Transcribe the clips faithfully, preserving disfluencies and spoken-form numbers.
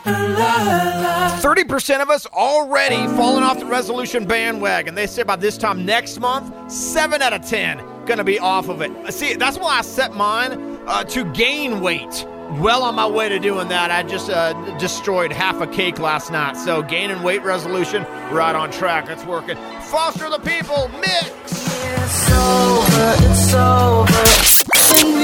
thirty percent of us already falling off the resolution bandwagon. They say by this time next month, seven out of ten going to be off of it. See, that's why I set mine uh, to gain weight. Well on my way to doing that. I just uh, destroyed half a cake last night. So gaining weight resolution, right on track. It's working. Foster the people, mix! It's over, it's over.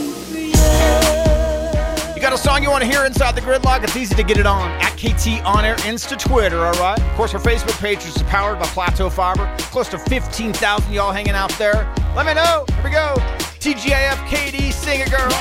You got a song you want to hear inside the gridlock? It's easy to get it on. At K T On Air, Insta Twitter, all right? Of course, our Facebook page is powered by Plateau Fiber. Close to fifteen thousand y'all hanging out there. Let me know. Here we go. T G I F K D, sing it, girl.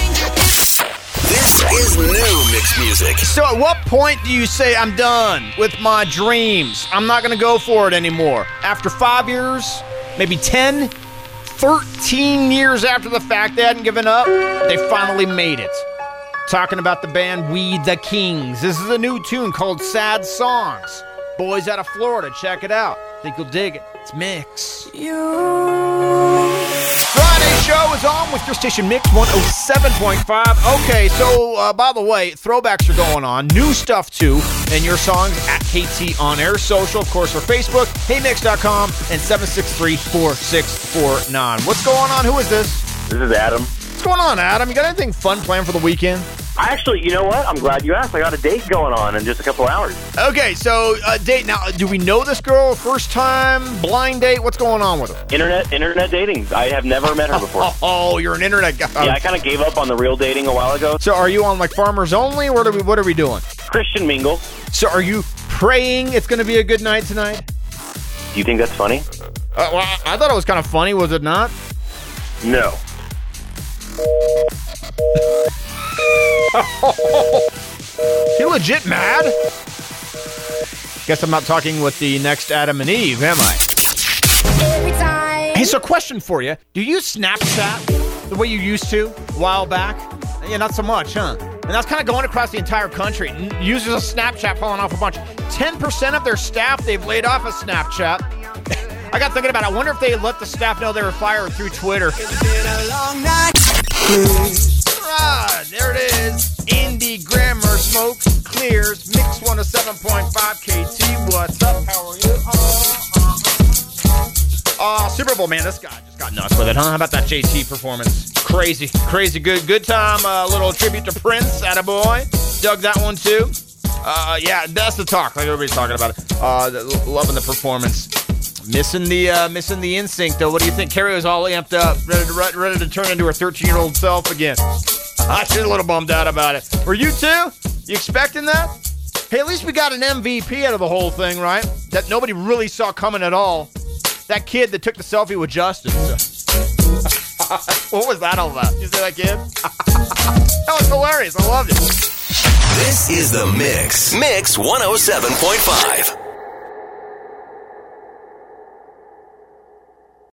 This is new mix music. So at what point do you say I'm done with my dreams? I'm not going to go for it anymore. After five years, maybe ten, thirteen years after the fact they hadn't given up, they finally made it. Talking about the band We The Kings. This is a new tune called Sad Songs. Boys out of Florida, check it out. Think you'll dig it. It's Mix. You. Friday show is on with your station Mix one oh seven point five. Okay, so uh, by the way, throwbacks are going on. New stuff too. And your songs at K T On Air Social, of course, for Facebook, hey mix dot com, and seven six three, four six four nine. What's going on? Who is this? This is Adam. What's going on, Adam? You got anything fun planned for the weekend? I actually, you know what? I'm glad you asked. I got a date going on in just a couple hours. Okay, so uh, date. Now, do we know this girl? First time? Blind date? What's going on with her? Internet internet dating. I have never met her before. Oh, oh, you're an internet guy. Yeah, I kind of gave up on the real dating a while ago. So are you on like Farmers Only? What are we, what are we doing? Christian mingle. So are you praying it's going to be a good night tonight? Do you think that's funny? Uh, well, I, I thought it was kind of funny. Was it not? No. You legit mad? Guess I'm not talking with the next Adam and Eve, am I? Every time. Hey, so question for you. Do you Snapchat the way you used to a while back? Yeah, not so much, huh? And that's kind of going across the entire country. Users of Snapchat falling off a bunch. ten percent of their staff they've laid off of Snapchat. I got thinking about it. I wonder if they let the staff know they were fired through Twitter. It's been a long night. Ah, there it is. Indie Grammar Smoke Clears. Mix one oh seven point five K T. What's up? How are you? Oh, uh, Super Bowl, man. This guy just got nuts with it, huh? How about that J T performance? Crazy, crazy good. Good time. A uh, little tribute to Prince. Attaboy. Dug that one, too. Uh, yeah, that's the talk. Like everybody's talking about it. Uh, loving the performance. Missing the uh, missing the instinct, though. What do you think? Carrie was all amped up, ready to ready to turn into her thirteen-year-old self again. I was a little bummed out about it. Were you too? You expecting that? Hey, at least we got an M V P out of the whole thing, right? That nobody really saw coming at all. That kid that took the selfie with Justin. What was that all about? You see that kid? That was hilarious. I loved it. This is The Mix. Mix one oh seven point five.